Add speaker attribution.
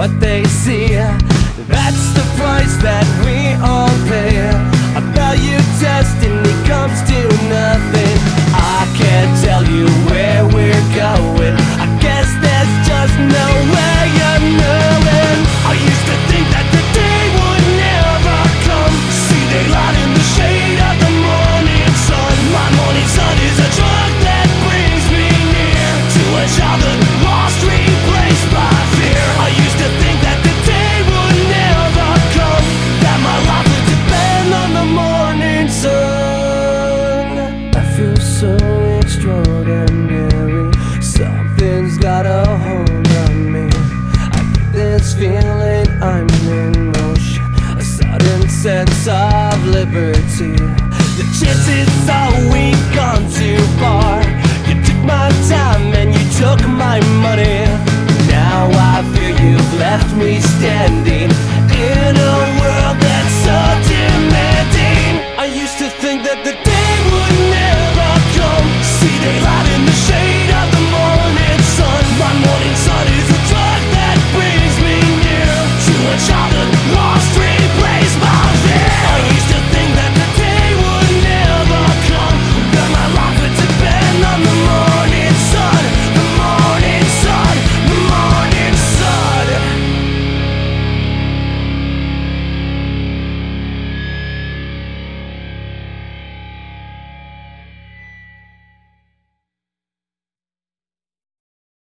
Speaker 1: what they see. That's the price that we all pay. A value destiny comes to nothing. I can't tell you where we're going. I guess there's just no way of knowing. I used to think that the day would never come. See, they light in the shade of the morning sun. My morning sun is a drug that brings me near to a childhood lost, replaced by fear. I used to think that the day would never come, that my life would depend on the morning sun. I feel so extraordinary. Something's got a hold on me. I get this feeling I'm in motion, a sudden sense of liberty. The chances are we've gone too far. You took my time and you took my money. Now I fear you've left me standing in a world that's so demanding. I used to think that the day would never come. See, they light in the shade of the morning sun. My morning sun is a drug that brings me near to a childhood